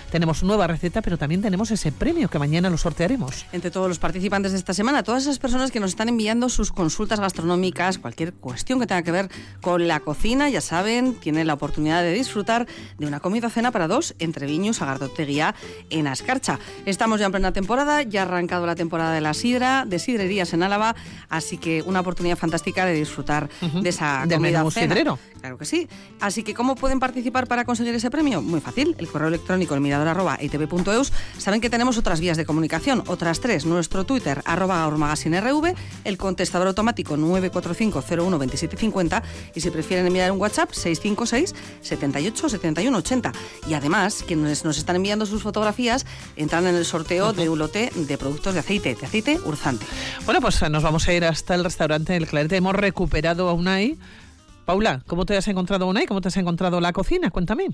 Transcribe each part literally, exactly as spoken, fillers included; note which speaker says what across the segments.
Speaker 1: tenemos nueva receta, pero también tenemos ese premio que mañana lo sortearemos.
Speaker 2: Entre todos los participantes de esta semana, todas esas personas que nos están enviando sus consultas gastronómicas, cualquier cuestión que tenga que ver con la cocina, ya saben, tienen la oportunidad de disfrutar de una comida o cena para dos en Treviño, Sagardoteguía, en Ascarcha. Estamos ya en plena temporada, ya ha arrancado la temporada de la sidra, de sidrerías en Álava, así que una oportunidad fantástica de disfrutar uh-huh. de esa
Speaker 1: de
Speaker 2: comida o cena.
Speaker 1: Sidrero.
Speaker 2: Claro que sí. Así que, ¿cómo pueden participar para conseguir ese premio? Muy fácil. El correo electrónico el mirador arroba e te ve punto eus. Saben que tenemos otras vías de comunicación, otras tres. Nuestro Twitter, arroba ormagazinerv, el contestador automático nueve cuatro cinco cero uno dos siete cinco cero y si prefieren enviar un WhatsApp seis cinco seis setenta y ocho setenta y uno ochenta. Y además, quienes nos están enviando sus fotografías entran en el sorteo uh-huh. de un lote de productos de aceite, de aceite Urzante.
Speaker 1: Bueno, pues nos vamos a ir hasta el restaurante El Clarete. Hemos recuperado a Unai. Paula, ¿cómo te has encontrado Unai? ¿Cómo te has encontrado la cocina? Cuéntame.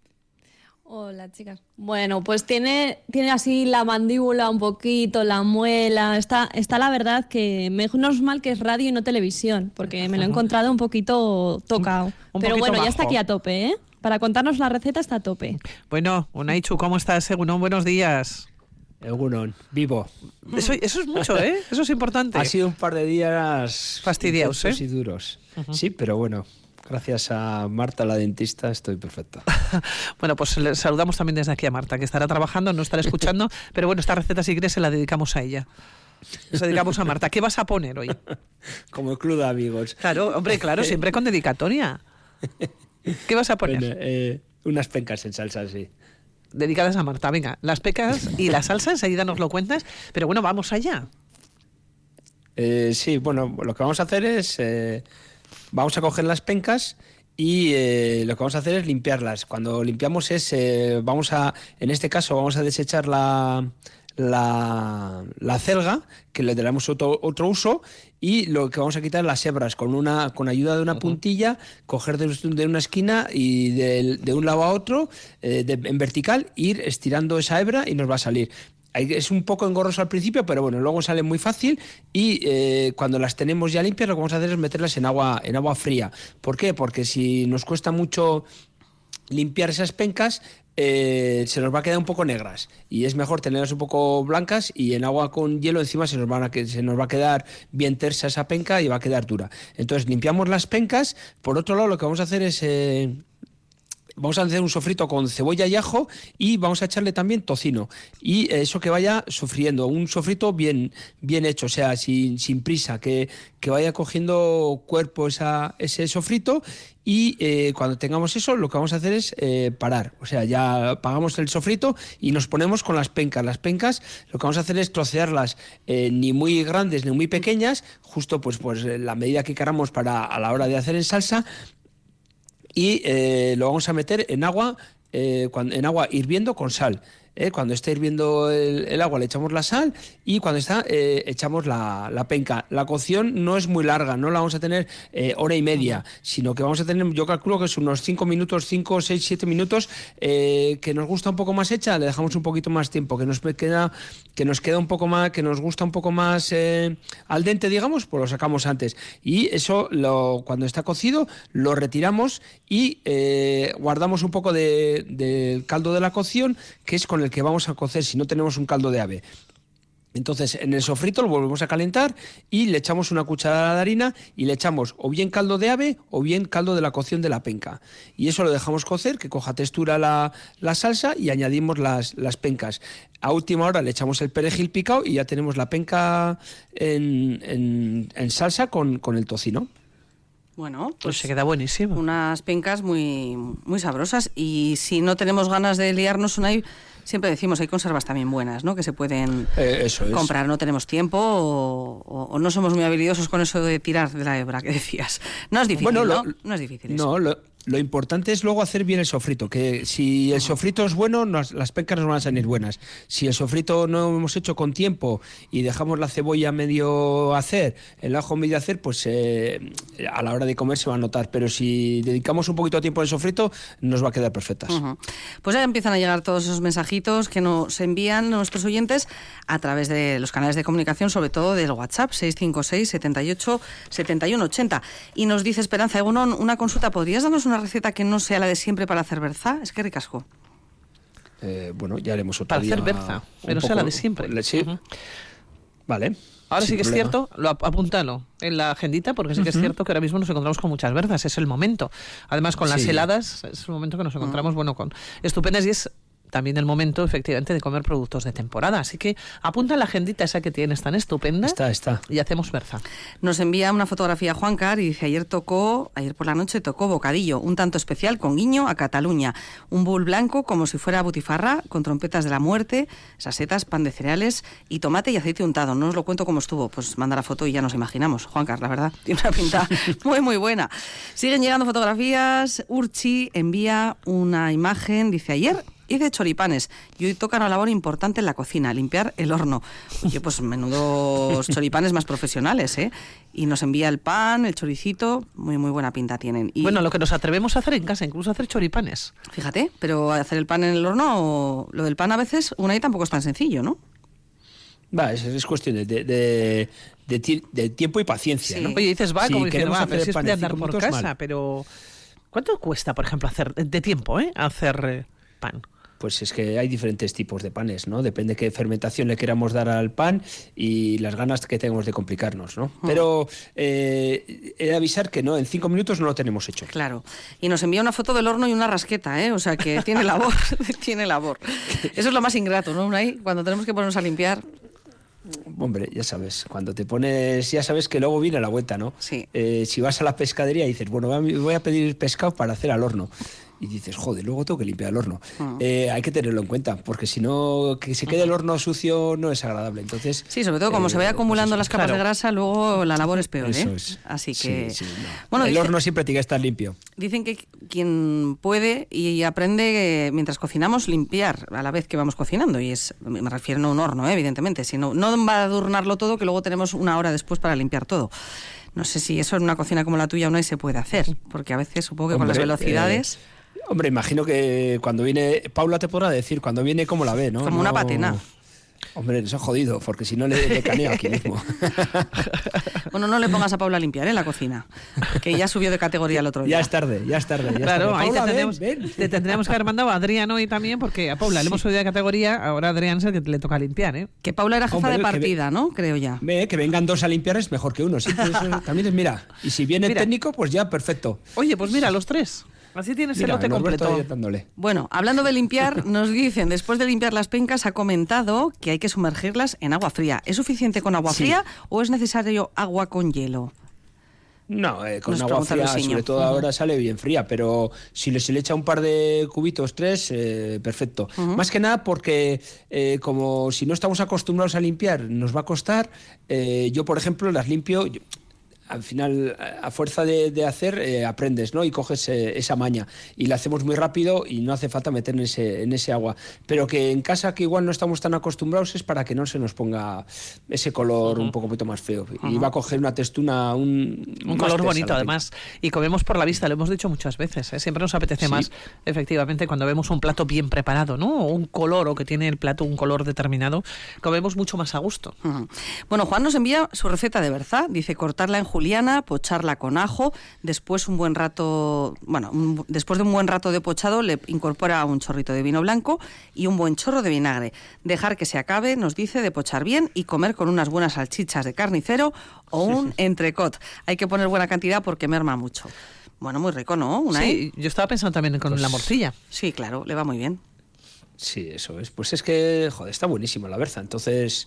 Speaker 3: Hola, chicas. Bueno, pues tiene, tiene así la mandíbula un poquito, la muela. Está, está la verdad que menos mal que es radio y no televisión, porque me lo he encontrado un poquito tocado. Un, un Pero bueno, bajo. Ya está aquí a tope, ¿eh? Para contarnos la receta está a tope.
Speaker 1: Bueno, Unaichu, ¿cómo estás? Egunon, buenos días.
Speaker 4: Egunon, vivo.
Speaker 1: Eso, eso es mucho, ¿eh? Eso es importante.
Speaker 4: Ha sido un par de días
Speaker 1: fastidiados, ¿eh?
Speaker 4: Y duros. Uh-huh. Sí, pero bueno, gracias a Marta, la dentista, estoy perfecto.
Speaker 1: Bueno, pues le saludamos también desde aquí a Marta, que estará trabajando, no estará escuchando, pero bueno, esta receta, si quieres, se la dedicamos a ella. Se dedicamos a Marta. ¿Qué vas a poner hoy?
Speaker 4: Como el club de amigos.
Speaker 1: Claro, hombre, claro, siempre con dedicatoria. ¿Qué vas a poner?
Speaker 4: Bueno, eh, unas pencas en salsa, sí.
Speaker 1: Dedicadas a Marta. Venga, las pecas y la salsa, enseguida nos lo cuentas. Pero bueno, vamos allá.
Speaker 4: Eh, sí, bueno, lo que vamos a hacer es... Eh, vamos a coger las pencas y eh, lo que vamos a hacer es limpiarlas. Cuando limpiamos es... Eh, vamos a... En este caso vamos a desechar la... La, la celga, que le daremos otro, otro uso, y lo que vamos a quitar las hebras con una con ayuda de una puntilla, coger de, de una esquina y de, de un lado a otro, eh, de, en vertical, ir estirando esa hebra y nos va a salir. Es un poco engorroso al principio, pero bueno, luego sale muy fácil y eh, cuando las tenemos ya limpias lo que vamos a hacer es meterlas en agua, en agua fría. ¿Por qué? Porque si nos cuesta mucho limpiar esas pencas, Eh, se nos va a quedar un poco negras y es mejor tenerlas un poco blancas y en agua con hielo encima se nos, van a, se nos va a quedar bien tersa esa penca y va a quedar dura. Entonces limpiamos las pencas. Por otro lado, lo que vamos a hacer es... Eh, Vamos a hacer un sofrito con cebolla y ajo y vamos a echarle también tocino. Y eso que vaya sofriendo, un sofrito bien, bien hecho, o sea, sin, sin prisa, que, que vaya cogiendo cuerpo esa, ese sofrito. Y eh, cuando tengamos eso, lo que vamos a hacer es eh, parar. O sea, ya apagamos el sofrito y nos ponemos con las pencas. Las pencas, lo que vamos a hacer es trocearlas eh, ni muy grandes ni muy pequeñas, justo pues, pues la medida que queramos para a la hora de hacer en salsa. Y eh, lo vamos a meter en agua, eh, cuando, en agua hirviendo con sal. ¿eh? Cuando esté hirviendo el, el agua le echamos la sal y cuando está eh, echamos la, la penca. La cocción no es muy larga, no la vamos a tener eh, hora y media, sino que vamos a tener, yo calculo que es unos cinco minutos, cinco, seis, siete minutos, eh, que nos gusta un poco más hecha, le dejamos un poquito más tiempo, que nos queda, que nos queda un poco más, que nos gusta un poco más eh, al dente, digamos, pues lo sacamos antes. Y eso, lo, cuando está cocido, lo retiramos y eh, guardamos un poco de, del caldo de la cocción, que es con el que vamos a cocer si no tenemos un caldo de ave. Entonces en el sofrito lo volvemos a calentar y le echamos una cucharada de harina y le echamos o bien caldo de ave o bien caldo de la cocción de la penca. Y eso lo dejamos cocer, que coja textura la, la salsa y añadimos las, las pencas. A última hora le echamos el perejil picado y ya tenemos la penca en, en, en salsa con, con el tocino.
Speaker 2: Bueno, pues,
Speaker 1: pues se queda buenísimo.
Speaker 2: Unas pencas muy, muy sabrosas. Y si no tenemos ganas de liarnos, Unai, siempre decimos, hay conservas también buenas, ¿no? Que se pueden
Speaker 4: eh, eso es.
Speaker 2: comprar. No tenemos tiempo o, o, o no somos muy habilidosos con eso de tirar de la hebra que decías. No es difícil, bueno, lo, ¿no? No es difícil eso.
Speaker 4: No, lo... Lo importante es luego hacer bien el sofrito, que si el sofrito es bueno, nos, las pencas nos van a salir buenas. Si el sofrito no hemos hecho con tiempo y dejamos la cebolla medio hacer, el ajo medio hacer, pues eh, a la hora de comer se va a notar. Pero si dedicamos un poquito de tiempo al sofrito, nos va a quedar perfectas.
Speaker 2: Uh-huh. Pues ya empiezan a llegar todos esos mensajitos que nos envían nuestros oyentes a través de los canales de comunicación, sobre todo del WhatsApp, seis cinco seis setenta y ocho setenta y uno ochenta. Y nos dice Esperanza Egunon, una consulta, ¿podrías darnos una receta que no sea la de siempre para hacer berza? Es que ricasco.
Speaker 4: Eh, bueno, ya haremos otra
Speaker 1: Para hacer berza, pero sea la de siempre.
Speaker 4: Sí.
Speaker 1: Uh-huh.
Speaker 4: Vale.
Speaker 1: Ahora
Speaker 4: Sin
Speaker 1: sí que
Speaker 4: problema.
Speaker 1: es cierto, lo ap- apúntalo en la agendita, porque sí que
Speaker 2: Uh-huh.
Speaker 1: es cierto que ahora mismo nos encontramos con muchas berzas, es el momento. Además, con las
Speaker 4: Sí.
Speaker 1: heladas, es el momento que nos encontramos, uh-huh. bueno, con estupendas, y es también el momento, efectivamente, de comer productos de temporada. Así que apunta la agendita esa que tienes tan estupenda.
Speaker 4: Está, está.
Speaker 1: Y hacemos berza.
Speaker 2: Nos envía una fotografía Juancar y dice, ayer tocó, ayer por la noche tocó bocadillo, un tanto especial con guiño a Cataluña. Un bowl blanco como si fuera butifarra, con trompetas de la muerte, sasetas, pan de cereales y tomate y aceite untado. No os lo cuento cómo estuvo, pues manda la foto y ya nos imaginamos. Juancar, la verdad, tiene una pinta muy, muy buena. Siguen llegando fotografías. Urchi envía una imagen, dice, ayer hice choripanes y hoy toca una labor importante en la cocina, limpiar el horno. Oye, pues menudos choripanes más profesionales, ¿eh? Y nos envía el pan, el choricito, muy muy buena pinta tienen. Y,
Speaker 1: bueno, lo que nos atrevemos a hacer en casa, incluso hacer choripanes.
Speaker 2: Fíjate, pero hacer el pan en el horno, lo del pan a veces, una y tampoco es tan sencillo, ¿no?
Speaker 4: Va, es, es cuestión de, de, de, de, ti- de tiempo y paciencia,
Speaker 2: Sí.
Speaker 4: ¿no?
Speaker 1: Oye, dices, va,
Speaker 4: Si
Speaker 1: como diciendo,
Speaker 4: queremos
Speaker 1: va,
Speaker 4: hacer
Speaker 1: pero
Speaker 4: el
Speaker 1: si es
Speaker 4: pan
Speaker 1: de
Speaker 4: en
Speaker 1: andar
Speaker 4: cinco
Speaker 1: por
Speaker 4: minutos,
Speaker 1: casa,
Speaker 4: mal.
Speaker 1: pero ¿cuánto cuesta, por ejemplo, hacer de tiempo, eh, hacer eh, pan?
Speaker 4: Pues es que hay diferentes tipos de panes, ¿no? Depende qué fermentación le queramos dar al pan y las ganas que tengamos de complicarnos, ¿no? Pero eh, he de avisar que no, en cinco minutos no lo tenemos hecho.
Speaker 2: Claro. Y nos envía una foto del horno y una rasqueta, ¿eh? O sea que tiene labor, tiene labor. Eso es lo más ingrato, ¿no, Unai? Cuando tenemos que ponernos a limpiar.
Speaker 4: Hombre, ya sabes, cuando te pones, ya sabes que luego viene la vuelta, ¿no?
Speaker 2: Sí.
Speaker 4: Eh, si vas a la pescadería y dices, bueno, voy a pedir pescado para hacer al horno. Y dices, joder, luego tengo que limpiar el horno.
Speaker 2: Ah.
Speaker 4: Eh, hay que tenerlo en cuenta, porque si no, que se quede el horno sucio no es agradable. Entonces,
Speaker 2: Sí, sobre todo como
Speaker 4: eh,
Speaker 2: se vaya acumulando
Speaker 4: pues
Speaker 2: las
Speaker 4: eso.
Speaker 2: capas
Speaker 1: Claro.
Speaker 2: de grasa, luego la labor es peor,
Speaker 4: Eso
Speaker 2: ¿eh?
Speaker 4: es.
Speaker 2: Así
Speaker 4: Sí,
Speaker 2: que...
Speaker 4: sí, no.
Speaker 2: Bueno,
Speaker 4: el
Speaker 2: dice-
Speaker 4: horno siempre tiene que estar limpio.
Speaker 2: Dicen que quien puede y aprende eh, mientras cocinamos limpiar a la vez que vamos cocinando, y es, me refiero no a un horno, eh, evidentemente, sino no va a adornarlo todo que luego tenemos una hora después para limpiar todo. No sé si eso en una cocina como la tuya Unai se puede hacer, porque a veces supongo que con las
Speaker 4: Hombre,
Speaker 2: velocidades...
Speaker 4: eh, hombre, imagino que cuando viene, Paula te podrá decir, cuando viene cómo la ve, ¿no?
Speaker 2: Como una
Speaker 4: No-
Speaker 2: patena.
Speaker 4: Hombre, eso es jodido, porque si no le, le caneo aquí mismo.
Speaker 2: Bueno, no le pongas a Paula a limpiar, ¿eh? La cocina, que ya subió de categoría el otro día.
Speaker 4: Ya es tarde, ya es tarde. Ya es
Speaker 1: Claro,
Speaker 4: tarde.
Speaker 1: ahí te
Speaker 4: Paula, ven,
Speaker 1: tendremos,
Speaker 4: ven.
Speaker 1: te tendríamos que haber mandado a Adrián hoy también, porque a Paula le hemos subido de categoría, ahora a Adrián es el que le toca limpiar, ¿eh?
Speaker 2: Que Paula era jefa
Speaker 4: Hombre,
Speaker 2: de
Speaker 4: que ve-
Speaker 2: partida, ¿no? Creo ya.
Speaker 4: Ve, que vengan dos a limpiar es mejor que uno. Sí, pues eso también es, mira, y si viene
Speaker 1: Mira.
Speaker 4: el técnico, pues ya, perfecto.
Speaker 1: Oye, pues mira, los tres. Así tienes el
Speaker 4: Mira,
Speaker 1: lote
Speaker 4: Norberto
Speaker 1: completo.
Speaker 4: ahí dándole.
Speaker 2: Bueno, hablando de limpiar, nos dicen, después de limpiar las pencas, ha comentado que hay que sumergirlas en agua fría. ¿Es suficiente con agua
Speaker 4: Sí.
Speaker 2: fría o es necesario agua con hielo?
Speaker 4: No, eh, con
Speaker 2: Nos
Speaker 4: agua
Speaker 2: pregunta
Speaker 4: fría,
Speaker 2: Luisinho.
Speaker 4: sobre todo
Speaker 2: Ujú.
Speaker 4: ahora sale bien fría, pero si le, se le echa un par de cubitos, tres, eh, perfecto.
Speaker 2: Ujú.
Speaker 4: Más que nada porque eh, como si no estamos acostumbrados a limpiar, nos va a costar. Eh, yo, por ejemplo, las limpio... yo- al final, a fuerza de, de hacer, eh, aprendes, ¿no? Y coges eh, esa maña. Y la hacemos muy rápido y no hace falta meter en ese, en ese agua. Pero que en casa, que igual no estamos tan acostumbrados, es para que no se nos ponga ese color un poco, un poquito más feo. Y va a coger una textura, un...
Speaker 1: Un
Speaker 4: más
Speaker 1: color
Speaker 4: tersa
Speaker 1: bonito,
Speaker 4: la
Speaker 1: además. Y comemos por la vista, lo hemos dicho muchas veces. ¿eh? Siempre nos apetece
Speaker 4: Sí.
Speaker 1: más, efectivamente, cuando vemos un plato bien preparado, ¿no? O un color, o que tiene el plato un color determinado, comemos mucho más a gusto.
Speaker 2: Ujú. Bueno, Juan nos envía su receta de berza. Dice cortarla en juliana, pocharla con ajo, después un buen rato, bueno, un- después de un buen rato de pochado le incorpora un chorrito de vino blanco y un buen chorro de vinagre. Dejar que se acabe, nos dice, de pochar bien y comer con unas buenas salchichas de carnicero o un entrecot. Hay que poner buena cantidad porque merma mucho. Bueno, muy rico, ¿no? Unai?
Speaker 1: Sí, yo estaba pensando también con
Speaker 4: Pues-
Speaker 1: la morcilla.
Speaker 2: Sí, claro, le va muy bien.
Speaker 4: Sí, eso es. Pues es que, joder, está buenísimo la berza. Entonces,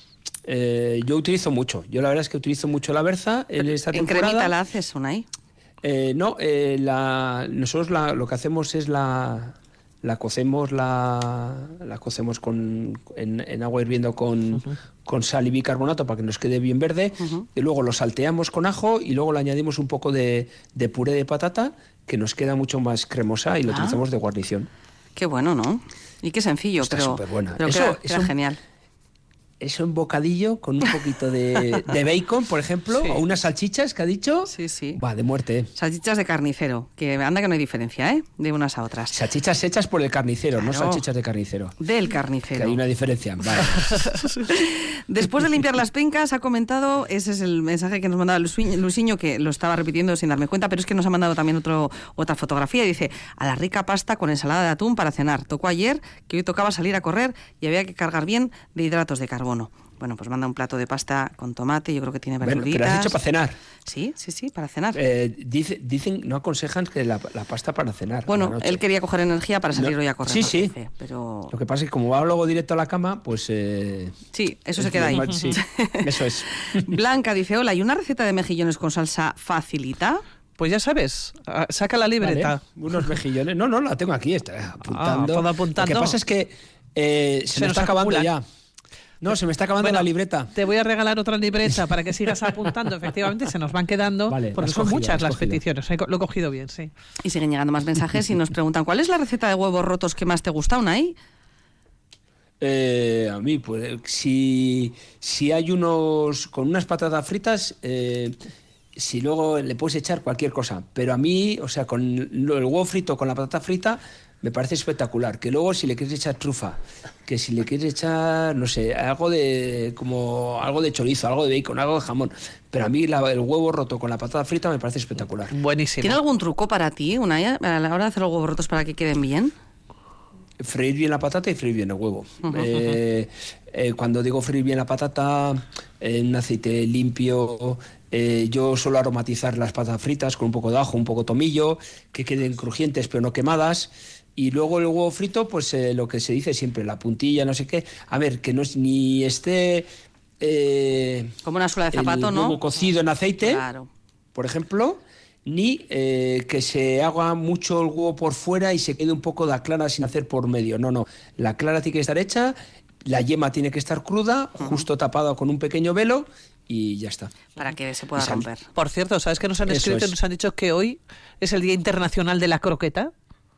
Speaker 4: eh, yo utilizo mucho. Yo la verdad es que utilizo mucho la berza en esta
Speaker 2: ¿En
Speaker 4: temporada.
Speaker 2: cremita la haces, Unai?
Speaker 4: Eh, no, eh, la, nosotros la- lo que hacemos es la, la cocemos la, la cocemos con, en, en agua hirviendo con, con sal y bicarbonato para que nos quede bien verde.
Speaker 2: Ujú.
Speaker 4: Y luego lo salteamos con ajo y luego le añadimos un poco de, de puré de patata que nos queda mucho más cremosa y lo
Speaker 2: Ah.
Speaker 4: utilizamos de guarnición.
Speaker 2: Qué bueno, ¿no? Y qué sencillo,
Speaker 4: Está
Speaker 2: pero,
Speaker 4: superbuena.
Speaker 2: pero
Speaker 4: Eso
Speaker 2: queda,
Speaker 4: es
Speaker 2: queda
Speaker 4: un-
Speaker 2: genial.
Speaker 4: eso en bocadillo con un poquito de, de bacon, por ejemplo,
Speaker 1: Sí.
Speaker 4: o unas salchichas que ha dicho.
Speaker 2: Sí, sí.
Speaker 4: Va, de muerte. ¿eh?
Speaker 2: Salchichas de carnicero, que anda que no hay diferencia, ¿eh? De unas a otras.
Speaker 4: Salchichas hechas por el carnicero, no
Speaker 2: Claro.
Speaker 4: salchichas de carnicero.
Speaker 2: Del
Speaker 4: Que
Speaker 2: carnicero.
Speaker 4: hay una diferencia. Vale.
Speaker 2: Después de limpiar las pencas, ha comentado, ese es el mensaje que nos mandaba Luisinho, Luisinho, que lo estaba repitiendo sin darme cuenta, pero es que nos ha mandado también otro, otra fotografía y dice, a la rica pasta con ensalada de atún para cenar. Tocó ayer que hoy tocaba salir a correr y había que cargar bien de hidratos de carbono. Bueno, pues manda un plato de pasta con tomate, yo creo que tiene
Speaker 4: Bueno,
Speaker 2: verduritas.
Speaker 4: pero has dicho para cenar.
Speaker 2: Sí, sí, sí, para cenar.
Speaker 4: Eh, dice, dicen, no aconsejan que la, la pasta para cenar. a la
Speaker 2: Bueno,
Speaker 4: noche.
Speaker 2: él quería coger energía para salir
Speaker 4: No,
Speaker 2: hoy a correr.
Speaker 4: sí,
Speaker 2: nos
Speaker 4: sí.
Speaker 2: dice, pero...
Speaker 4: Lo que pasa es que como va luego directo a la cama, pues... Eh,
Speaker 2: Sí, eso
Speaker 4: es
Speaker 2: se queda ahí.
Speaker 4: normal, sí, eso es.
Speaker 2: Blanca dice, hola, ¿y una receta de mejillones con salsa facilita?
Speaker 1: Pues ya sabes, ah, saca la libreta.
Speaker 4: Vale, unos mejillones. No, no, la tengo aquí, está apuntando.
Speaker 1: todo apuntando.
Speaker 4: Lo que pasa es que eh, se,
Speaker 1: Se
Speaker 4: me
Speaker 1: nos
Speaker 4: está acabando
Speaker 1: acumula.
Speaker 4: ya. No, se me está acabando
Speaker 1: Bueno,
Speaker 4: la libreta.
Speaker 1: Te voy a regalar otra libreta para que sigas apuntando. Efectivamente, se nos van quedando,
Speaker 4: Vale,
Speaker 1: porque
Speaker 4: has
Speaker 1: son
Speaker 4: cogido,
Speaker 1: muchas
Speaker 4: has
Speaker 1: las
Speaker 4: cogido.
Speaker 1: peticiones. He co- Lo he cogido bien, sí.
Speaker 2: Y siguen llegando más mensajes y nos preguntan, ¿cuál es la receta de huevos rotos que más te gusta, Unai?
Speaker 4: Eh, a mí, pues, si, si hay unos con unas patatas fritas, eh, si luego le puedes echar cualquier cosa. Pero a mí, o sea, con lo- el huevo frito con la patata frita, me parece espectacular. Que luego si le quieres echar trufa, que si le quieres echar, no sé, algo de como algo de chorizo, algo de bacon, algo de jamón. Pero a mí la- el huevo roto con la patata frita me parece espectacular.
Speaker 1: Buenísimo.
Speaker 2: ¿Tiene algún truco para ti, Unai, a la hora de hacer los huevos rotos para que queden bien?
Speaker 4: Freír bien la patata y freír bien el huevo. Eh, eh, cuando digo freír bien la patata, en un aceite limpio, eh, yo suelo aromatizar las patatas fritas con un poco de ajo, un poco de tomillo, que queden crujientes pero no quemadas. Y luego el huevo frito, pues eh, lo que se dice siempre, la puntilla, no sé qué. A ver, que no es, ni esté... eh,
Speaker 2: Como una suela de zapato,
Speaker 4: el
Speaker 2: ¿no?
Speaker 4: huevo cocido en aceite,
Speaker 2: Claro.
Speaker 4: por ejemplo, ni eh, que se haga mucho el huevo por fuera y se quede un poco la clara sin hacer por medio. No, no. La clara tiene que estar hecha, la yema tiene que estar cruda, justo tapada con un pequeño velo y ya está.
Speaker 2: Para que se pueda
Speaker 4: Y sal.
Speaker 2: romper.
Speaker 1: Por cierto, ¿sabes que nos han
Speaker 4: Eso
Speaker 1: escrito y
Speaker 4: es.
Speaker 1: nos han dicho que hoy es el Día Internacional de la Croqueta?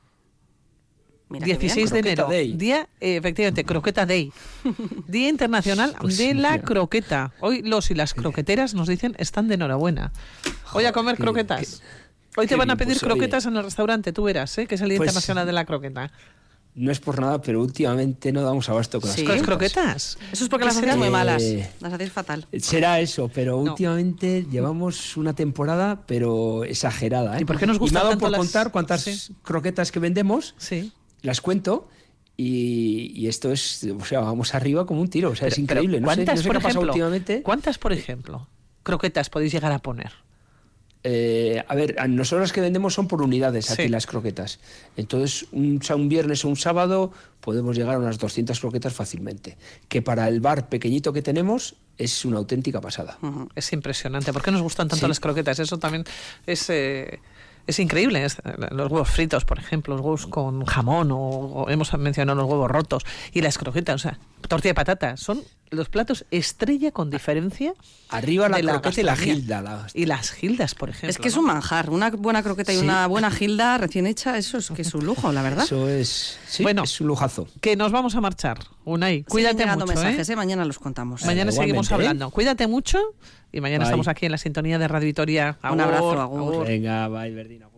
Speaker 2: Mira qué bien.
Speaker 1: dieciséis de
Speaker 4: Croqueta
Speaker 1: enero.
Speaker 4: Day.
Speaker 1: Día, eh, efectivamente, Croqueta Day. Día Internacional
Speaker 4: Pues
Speaker 1: de
Speaker 4: sí,
Speaker 1: la
Speaker 4: mira.
Speaker 1: Croqueta. Hoy los y las croqueteras nos dicen están de enhorabuena. Hoy a comer
Speaker 4: qué-
Speaker 1: croquetas. Hoy te
Speaker 4: qué
Speaker 1: van a
Speaker 4: bien,
Speaker 1: pedir
Speaker 4: pues, oye.
Speaker 1: croquetas en el restaurante, tú verás, ¿eh? Que es el Día
Speaker 4: Pues-
Speaker 1: Internacional de la Croqueta.
Speaker 4: No es por nada, pero últimamente no damos abasto con
Speaker 2: Sí.
Speaker 4: las
Speaker 1: ¿Con las
Speaker 4: croquetas.
Speaker 1: croquetas?
Speaker 2: Eso es porque
Speaker 1: ¿Qué
Speaker 2: las hacéis muy
Speaker 4: Eh,
Speaker 2: malas. Las hacéis fatal.
Speaker 4: Será eso, pero
Speaker 1: No.
Speaker 4: últimamente llevamos una temporada, pero exagerada. ¿eh?
Speaker 1: ¿Y por qué nos
Speaker 4: me
Speaker 1: gustan
Speaker 4: ha dado
Speaker 1: tanto
Speaker 4: por
Speaker 1: las-
Speaker 4: contar cuántas
Speaker 1: Sí.
Speaker 4: croquetas que vendemos,
Speaker 1: Sí.
Speaker 4: las cuento. Y, y esto es, o sea, vamos arriba como un tiro, o sea, es
Speaker 1: Pero-
Speaker 4: increíble.
Speaker 1: pero
Speaker 4: No sé,
Speaker 1: ¿Cuántas,
Speaker 4: no sé
Speaker 1: por
Speaker 4: qué ha pasado
Speaker 1: ejemplo?
Speaker 4: últimamente.
Speaker 1: ¿Cuántas, por ejemplo, croquetas podéis llegar a poner?
Speaker 4: Eh, a ver, a nosotros las que vendemos son por unidades aquí
Speaker 1: Sí.
Speaker 4: las croquetas. Entonces, un, sa- un viernes o un sábado podemos llegar a unas doscientas croquetas fácilmente. Que para el bar pequeñito que tenemos es una auténtica pasada.
Speaker 2: Ujú.
Speaker 1: Es impresionante. ¿Por qué nos gustan tanto
Speaker 4: Sí.
Speaker 1: las croquetas? Eso también es, eh, es increíble. Es, eh, los huevos fritos, por ejemplo, los huevos con jamón, o, o hemos mencionado los huevos rotos, y las croquetas, o sea, tortilla de patata. Son los platos estrella con diferencia.
Speaker 4: Arriba la
Speaker 1: de la
Speaker 4: croqueta y la
Speaker 1: gastronomía.
Speaker 4: gilda. la-
Speaker 1: Y las gildas, por ejemplo.
Speaker 2: Es que es
Speaker 1: ¿no?
Speaker 2: un manjar. Una buena croqueta y
Speaker 4: Sí.
Speaker 2: una buena gilda recién hecha, eso es que es un lujo, la verdad.
Speaker 4: Eso es, sí,
Speaker 1: Bueno.
Speaker 4: es un lujazo.
Speaker 1: Que nos vamos a marchar, Unai.
Speaker 2: Siguen
Speaker 1: Cuídate
Speaker 2: llegando
Speaker 1: mucho,
Speaker 2: mensajes,
Speaker 1: ¿eh?
Speaker 2: ¿eh? Mañana los contamos.
Speaker 1: Mañana
Speaker 4: Igualmente,
Speaker 1: seguimos
Speaker 4: ¿eh?
Speaker 1: hablando. Cuídate mucho y mañana
Speaker 4: Bye.
Speaker 1: estamos aquí en la sintonía de Radio Vitoria.
Speaker 2: Un abrazo, agur.
Speaker 4: Venga, bye, Verdino.